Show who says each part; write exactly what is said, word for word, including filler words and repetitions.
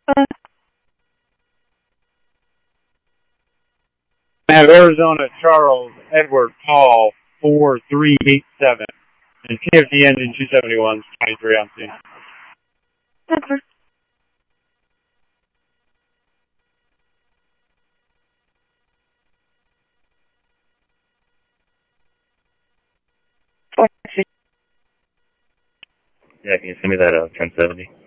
Speaker 1: At Arizona Charles Edward Paul four three eight seven and T F D engine two seventy-one twenty-three on scene.
Speaker 2: Edward.
Speaker 3: Yeah, can you send me that uh, ten seventy?